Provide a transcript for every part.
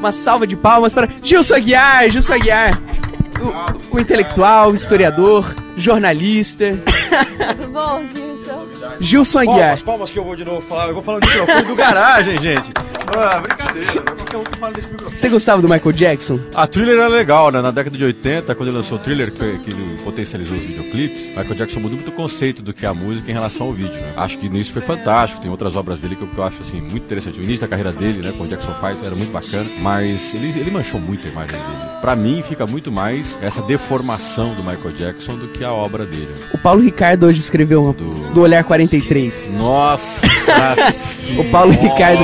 Uma salva de palmas para Gilson Aguiar. Gilson Aguiar, o intelectual, historiador, jornalista. Tudo bom, Gilson? Gilson Aguiar. Palmas que eu vou de novo falar. Eu vou falar do microfone do Garagem, gente. Brincadeira. Qualquer um que fala desse microfone. Você gostava do Michael Jackson? A Thriller era legal, né? Na década de 80, quando ele lançou o Thriller, que ele potencializou os videoclipes, Michael Jackson mudou muito o conceito do que é a música em relação ao vídeo, né? Acho que nisso foi fantástico. Tem outras obras dele que eu acho, assim, muito interessante. O início da carreira dele, né, com o Jackson 5 era muito bacana, mas ele manchou muito a imagem dele. Pra mim, fica muito mais essa deformação do Michael Jackson do que a obra dele. O Paulo Ricardo hoje escreveu do Olhar 43. Nossa! O Paulo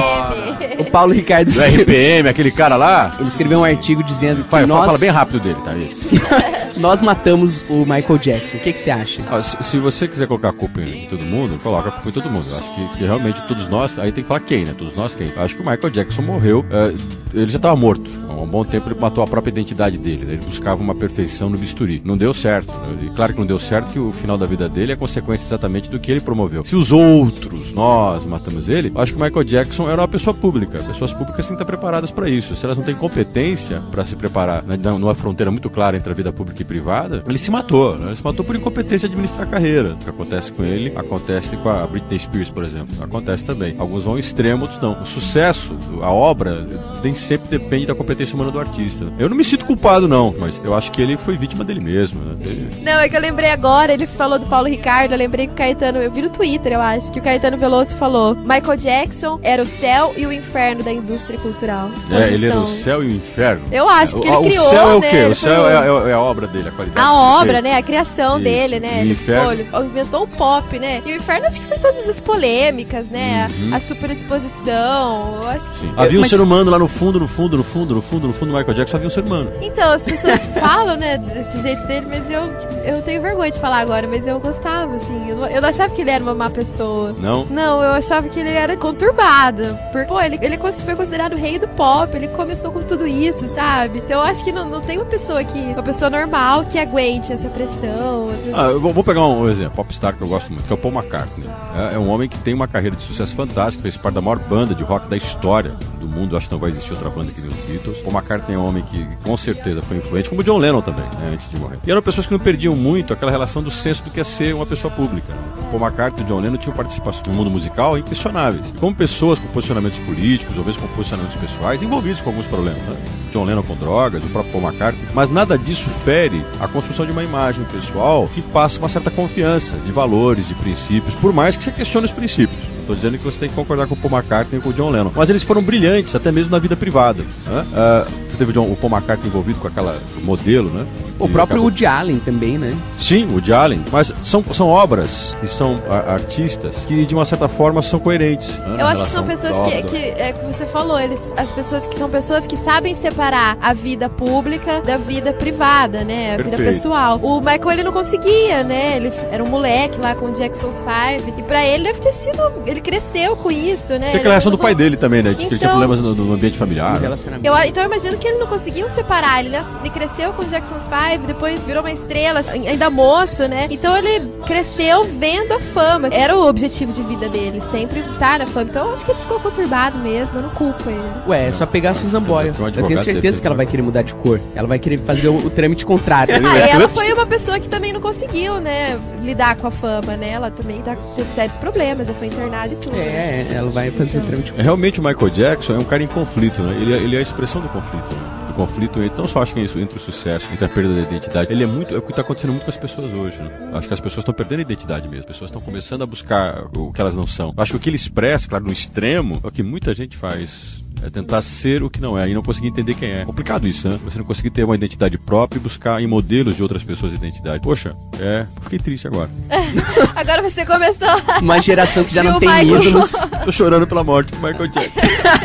Ricardo do RPM, aquele cara lá. Ele escreveu um artigo dizendo que fala bem rápido dele, tá aí. Nós matamos o Michael Jackson. O que você acha? Se você quiser colocar a culpa em todo mundo, coloca a culpa em todo mundo. Eu acho que realmente todos nós, aí tem que falar quem, né? Todos nós quem? Eu acho que o Michael Jackson morreu, ele já estava morto. Há um bom tempo ele matou a própria identidade dele, né? Ele buscava uma perfeição no bisturi. Não deu certo, né? E claro que não deu certo, que o final da vida dele é consequência exatamente do que ele promoveu. Se os outros, nós, matamos ele, eu acho que o Michael Jackson era uma pessoa pública. Pessoas públicas têm que estar preparadas para isso. Se elas não têm competência para se preparar, né, numa fronteira muito clara entre a vida pública e privada, ele se matou, né? Ele se matou por incompetência de administrar a carreira. O que acontece com ele, acontece com a Britney Spears, por exemplo. Acontece também. Alguns vão ao extremo, outros não. O sucesso, a obra, nem sempre depende da competência humana do artista. Eu não me sinto culpado, não, mas eu acho que ele foi vítima dele mesmo, né? Não, é que eu lembrei agora, ele falou do Paulo Ricardo, eu lembrei que o Caetano, eu vi no Twitter, eu acho, que o Caetano Veloso falou: Michael Jackson era o céu e o inferno da indústria cultural. Ele era o céu e o inferno. Eu acho que ele criou, o céu é o né? quê? O céu é a obra dele, a qualidade. A obra, né? A criação dele, né? E ele inventou o pop, né? E o inferno acho que foi todas as polêmicas, né? A superexposição, eu acho que... Sim. Havia um ser humano lá no fundo do Michael Jackson, havia um ser humano. Então, as pessoas falam, né, desse jeito dele, mas eu tenho vergonha de falar agora, mas eu gostava, assim. Eu não achava que ele era uma má pessoa. Não? Não, eu achava que ele era conturbado. Porque, pô, ele foi considerado o rei do pop, ele começou com tudo isso, sabe? Então eu acho que não tem uma pessoa normal que aguente essa pressão. Eu vou pegar um exemplo, popstar que eu gosto muito, que é o Paul McCartney. É um homem que tem uma carreira de sucesso fantástica, fez parte da maior banda de rock da história do mundo. Acho que não vai existir outra banda que nem os Beatles. Paul McCartney é um homem que com certeza foi influente, como o John Lennon também, né, antes de morrer. E eram pessoas que não perdiam muito aquela relação do senso do que é ser uma pessoa pública. O Paul McCartney e o John Lennon tinham participação no mundo musical inquestionáveis. Como pessoas com posicionamentos políticos, ou vezes com posicionamentos pessoais, envolvidos com alguns problemas, né? John Lennon com drogas, o próprio Paul McCartney. Mas nada disso fere a construção de uma imagem pessoal que passa uma certa confiança de valores, de princípios, por mais que você questione os princípios. Estou dizendo que você tem que concordar com o Paul McCartney e com o John Lennon. Mas eles foram brilhantes, até mesmo na vida privada, né? Você teve o Paul McCartney envolvido com aquela modelo, né? O próprio Woody Allen também, né? Sim, o Woody Allen. Mas são obras e são artistas que, de uma certa forma, são coerentes. Né, eu acho que são pessoas que você falou, as pessoas que são pessoas que sabem separar a vida pública da vida privada, né? A vida pessoal. O Michael, ele não conseguia, né? Ele era um moleque lá com o Jackson's 5. E pra ele deve ter sido... Ele cresceu com isso, né? Tem aquela reação do pai dele também, né? Que ele tinha problemas no ambiente familiar. Então eu imagino que ele não conseguiu separar. Ele cresceu com o Jackson's 5, depois virou uma estrela, ainda moço, né? Então ele cresceu vendo a fama. Era o objetivo de vida dele, sempre estar na fama. Então eu acho que ele ficou conturbado mesmo, eu não culpo ele. Ué, é só pegar a Susan Boyle. Eu tenho certeza que ela vai querer mudar de cor. Ela vai querer fazer o trâmite contrário. Ela foi uma pessoa que também não conseguiu, né, lidar com a fama, né? Ela também teve sérios problemas, ela foi internada e tudo. Ela vai fazer o trâmite. Realmente o Michael Jackson é um cara em conflito, né? Ele é a expressão do conflito, né? Conflito, então só acho que é isso, entre o sucesso, entre a perda da identidade. Ele é o que está acontecendo muito com as pessoas hoje, né? Acho que as pessoas estão perdendo a identidade mesmo. As pessoas estão começando a buscar o que elas não são. Acho que o que ele expressa, claro, no extremo, é o que muita gente faz. É tentar ser o que não é e não conseguir entender quem é. Complicado isso, né? Você não conseguir ter uma identidade própria e buscar em modelos de outras pessoas identidade. Poxa, fiquei triste agora. Agora você começou. Uma geração que já não tem ídolos. Tô chorando pela morte do Michael Jackson.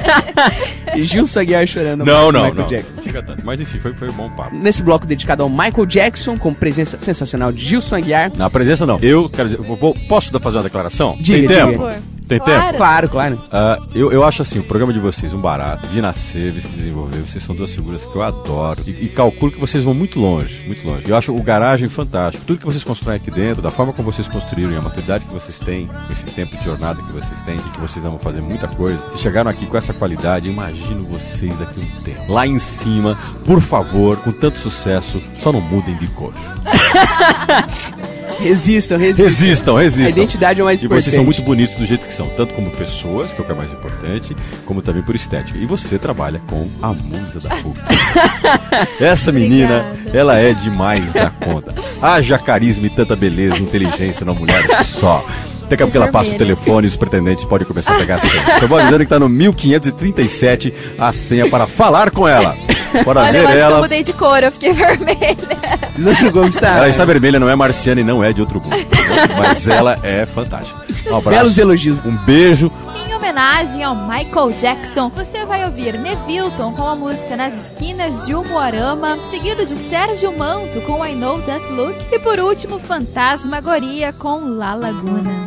Gilson Aguiar chorando. Não. Jackson. Fica tanto. Mas enfim, foi um bom papo. Nesse bloco dedicado ao Michael Jackson, com presença sensacional de Gilson Aguiar. Não, presença não. Eu quero dizer, posso fazer uma declaração? Diga, tem tempo? Por favor. Tem Claro. tempo? Claro. Eu acho assim, o programa de vocês, um barato, de nascer, de se desenvolver, vocês são duas figuras que eu adoro e calculo que vocês vão muito longe, muito longe. Eu acho o Garagem fantástico, tudo que vocês constroem aqui dentro, da forma como vocês construíram e a maturidade que vocês têm, esse tempo de jornada que vocês têm e que vocês vão fazer muita coisa, se chegaram aqui com essa qualidade, imagino vocês daqui a um tempo. Lá em cima, por favor, com tanto sucesso, só não mudem de cor. Resistam. Resistam. A identidade é o mais E importante. vocês são muito bonitos do jeito que são, tanto como pessoas, que é o que é mais importante, como também por estética. E você trabalha com a musa da PUC. Essa menina, ela é demais da conta. Haja carisma e tanta beleza e inteligência na mulher só. Daqui a pouco ela passa o telefone e os pretendentes podem começar a pegar a senha. Só vou avisando que tá no 1537 a senha para falar com ela. Para Olha, ver eu acho que eu ela. mudei de cor, eu fiquei vermelha. Leandro Gomes tá. Ela está vermelha, não é marciana e não é de outro mundo. Mas ela é fantástica. Um abraço. Belos elogios. Um beijo. Em homenagem ao Michael Jackson, você vai ouvir Nevilton com a música Nas Esquinas de Umuarama, seguido de Sérgio Manto com I Know That Look e por último Fantasmagoria com La Laguna.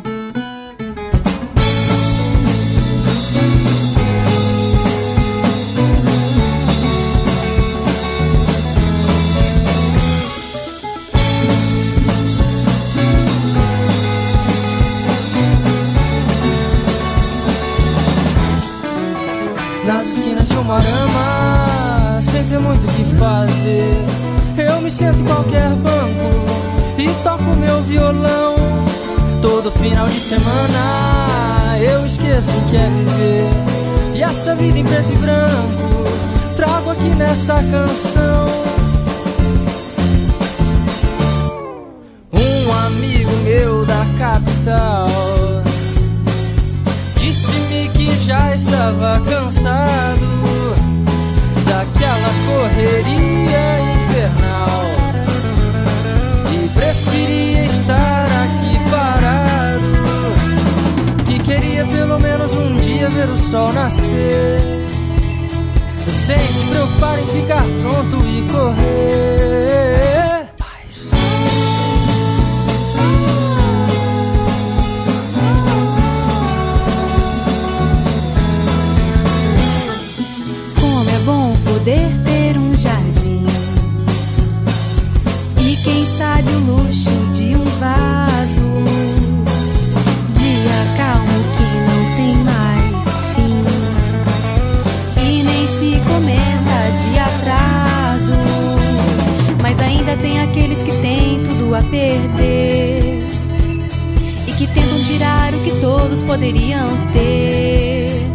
Nas esquinas de Umuarama, sem ter muito o que fazer, eu me sento em qualquer banco e toco meu violão. Todo final de semana eu esqueço o que é viver, e essa vida em preto e branco trago aqui nessa canção. Um amigo meu da capital disse-me que já estava cansado daquela correria infernal e preferia estar aqui parado, que queria pelo menos um dia ver o sol nascer, sem se preocupar em ficar pronto e correr. Poder ter um jardim e quem sabe o luxo de um vaso, dia calmo que não tem mais fim e nem se comenta de atraso, mas ainda tem aqueles que têm tudo a perder e que tentam tirar o que todos poderiam ter.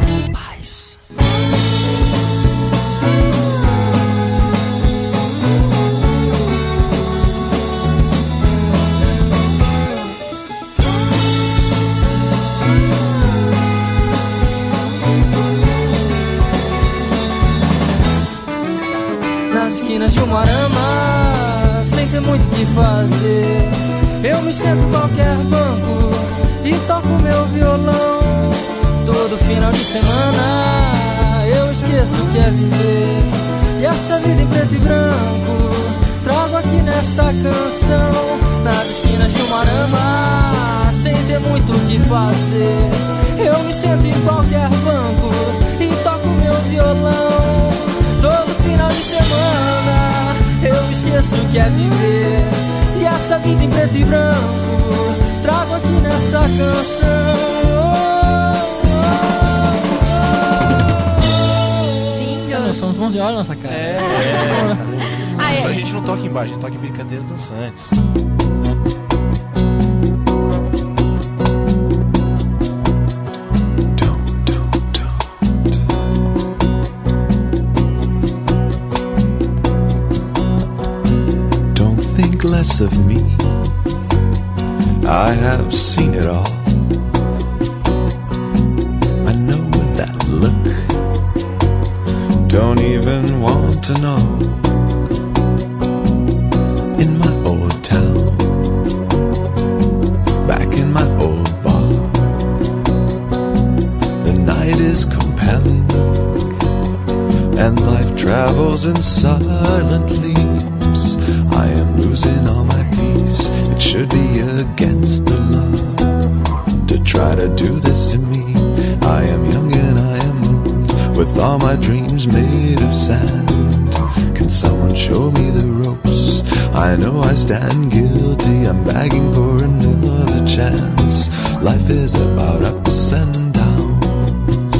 Esquinas de Umuarama, sem ter muito o que fazer, eu me sento em qualquer banco e toco meu violão. Todo final de semana eu esqueço o que é viver, e essa vida em preto e branco trago aqui nessa canção. Nas esquinas de Umuarama, sem ter muito o que fazer, eu me sento em qualquer banco e toco meu violão. Todo final de semana eu esqueço o que é viver, e essa vida em preto e branco trago aqui nessa canção. Sim, Nós somos 11 horas nossa cara. Ah, Só a é. gente não toca embaixo, a gente toca em brincadeiras dançantes. Less of me, I have seen it all. I know that look, don't even want to know. In my old town, back in my old bar, the night is compelling and life travels in silent leaps. I am losing all my peace. It should be against the law to try to do this to me. I am young and I am old, with all my dreams made of sand. Can someone show me the ropes? I know I stand guilty, I'm begging for another chance. Life is about ups and downs.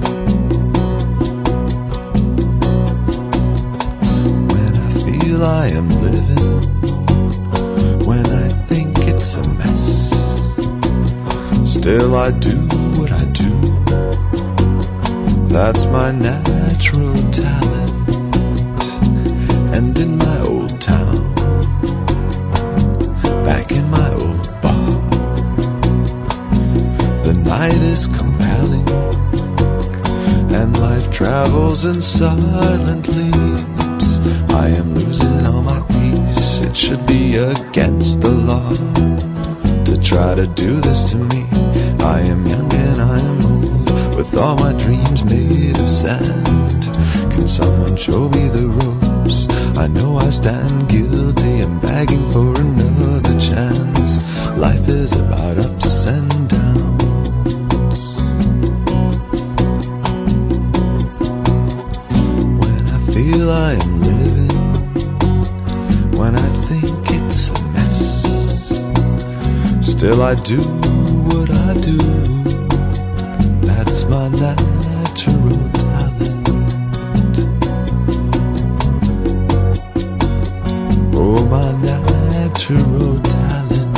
When I feel I am living, when I think it's a mess, still I do what I do. That's my natural talent. And in my old town, back in my old bar, the night is compelling, and life travels in silent leaps. I am losing all my peace. It should be against the law to try to do this to me. I am young and I am old, with all my dreams made of sand. Can someone show me the ropes? I know I stand guilty, I'm begging for another chance. Life is about ups and downs. When I feel I am living, when I think it's a mess, still I do what I do. That's my natural talent. Oh, my natural talent.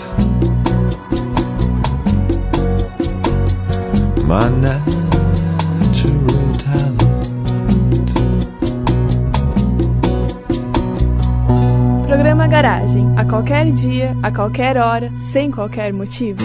My natural talent. Programa Garagem. A qualquer dia, a qualquer hora, sem qualquer motivo.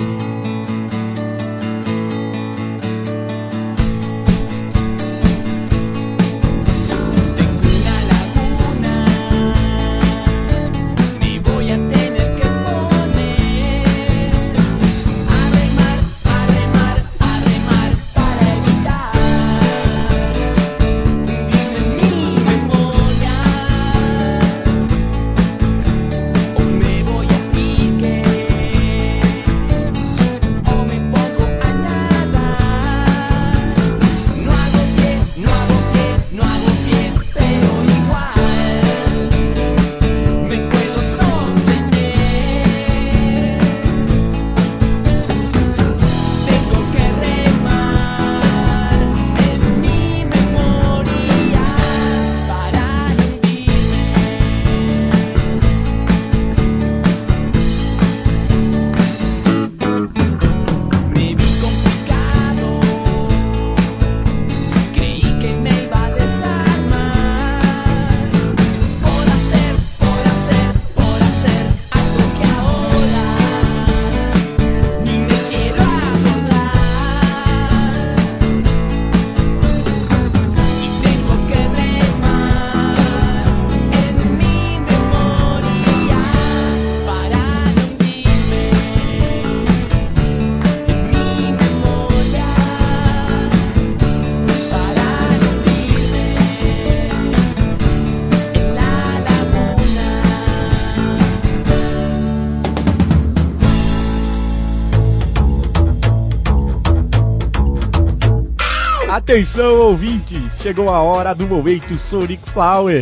Atenção, ouvintes! Chegou a hora do momento Sonic Flower.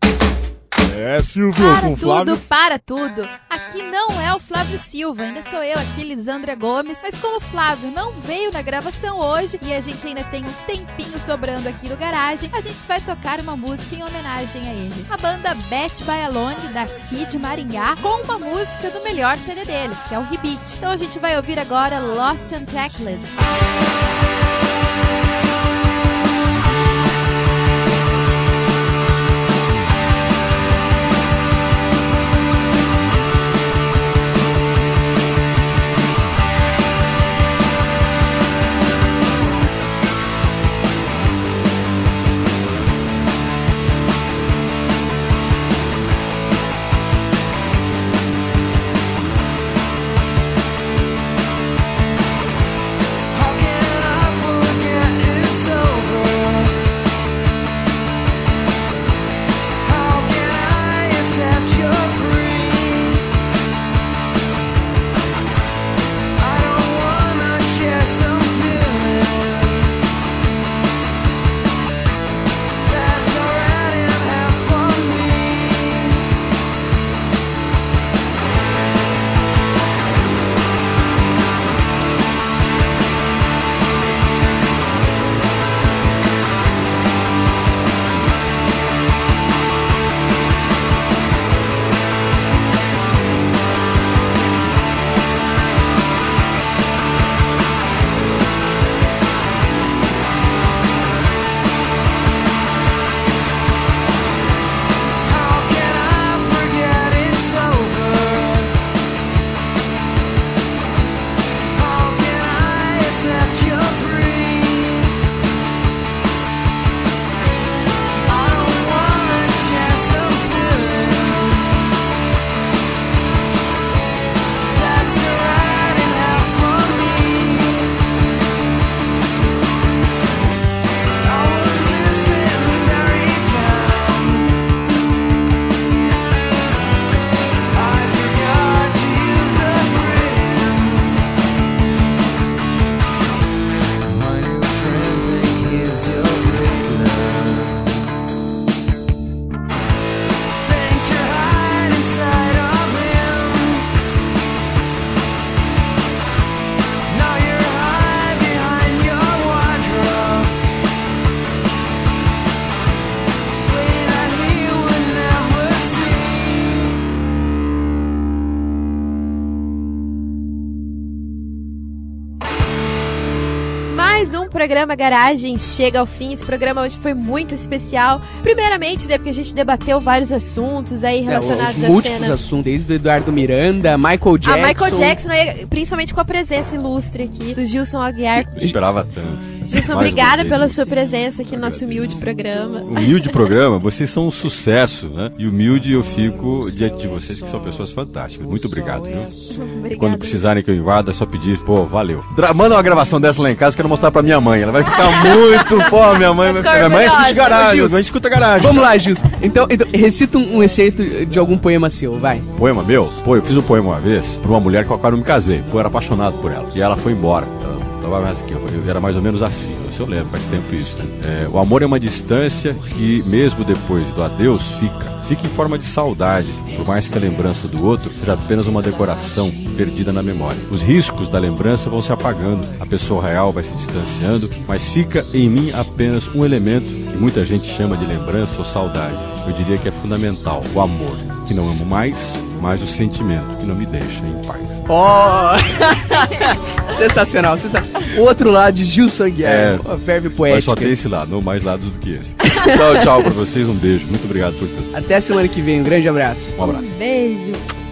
É, Silvio, com o Flávio... Para tudo! Aqui não é o Flávio Silva, ainda sou eu aqui, Lisandra Gomes, mas como o Flávio não veio na gravação hoje e a gente ainda tem um tempinho sobrando aqui no Garagem, a gente vai tocar uma música em homenagem a ele. A banda Beth by Alone, daqui de Maringá, com uma música do melhor CD deles, que é o Rebeat. Então a gente vai ouvir agora Lost and Trackless. How can I Programa Garagem chega ao fim. Esse programa hoje foi muito especial. Primeiramente, porque a gente debateu vários assuntos aí relacionados à múltiplos cena. assuntos, desde o Eduardo Miranda, Michael Jackson. Michael Jackson, principalmente com a presença ilustre aqui do Gilson Aguiar. Eu esperava tanto. Gilson, obrigada pela sua presença aqui no nosso humilde programa. Humilde programa, vocês são um sucesso, né? E humilde eu fico diante de vocês, que são pessoas fantásticas. Muito obrigado, viu? Obrigada. Quando precisarem que eu invada, é só pedir, pô, valeu. Manda uma gravação dessa lá em casa, quero mostrar pra minha mãe. Ela vai ficar muito, pô, minha mãe vai ficar... Minha mãe assiste Garagem, minha mãe escuta Garagem. Vamos lá, Gilson. Então recita um excerto de algum poema seu, vai. Poema meu? Pô, eu fiz um poema uma vez pra uma mulher com a qual eu me casei. Pô, eu era apaixonado por ela. E ela foi embora. Tava mais aqui, eu era mais ou menos assim. Eu lembro, faz tempo isso, né? O amor é uma distância que, mesmo depois do adeus, fica em forma de saudade, por mais que a lembrança do outro seja apenas uma decoração perdida na memória. Os riscos da lembrança vão se apagando, a pessoa real vai se distanciando, mas fica em mim apenas um elemento que muita gente chama de lembrança ou saudade. Eu diria que é fundamental, o amor, que não amo mais o sentimento que não me deixa em paz. Sensacional, sensacional. O outro lado de Gilson Aguiar, verbo poético. Mas só tem esse lado, não mais lados do que esse. Tchau pra vocês, um beijo, muito obrigado por tudo. Até a semana que vem, um grande abraço. Um abraço. Um beijo.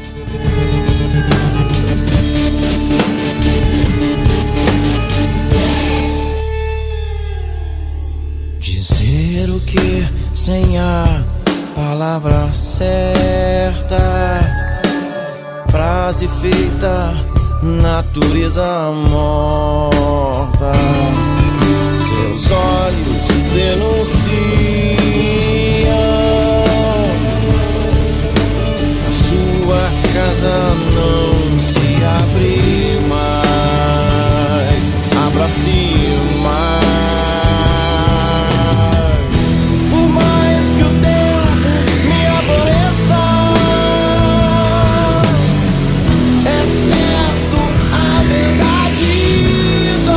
Dizer o que sem a palavra certa, frase feita, natureza morta. Seus olhos denunciam, sua casa não se abre mais, abra-se mais. Por mais que o tempo me aborreça, é certo a verdade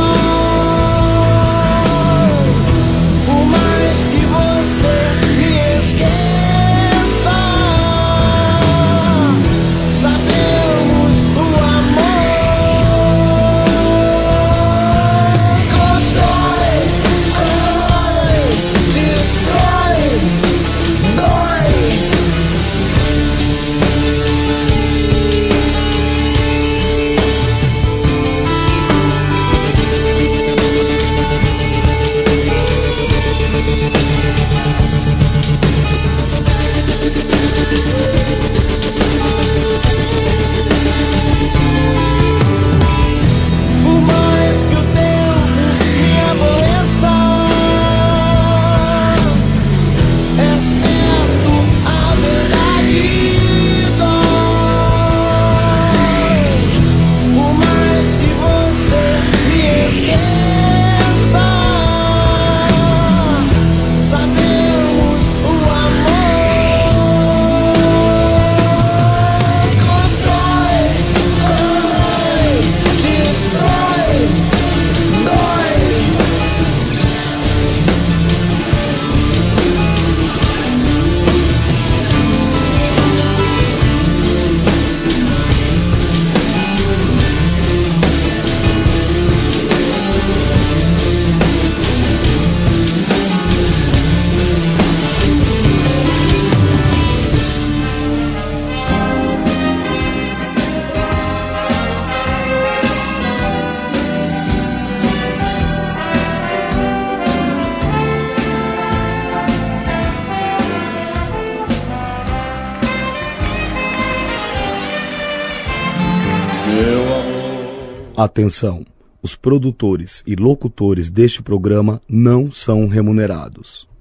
Atenção! Os produtores e locutores deste programa não são remunerados.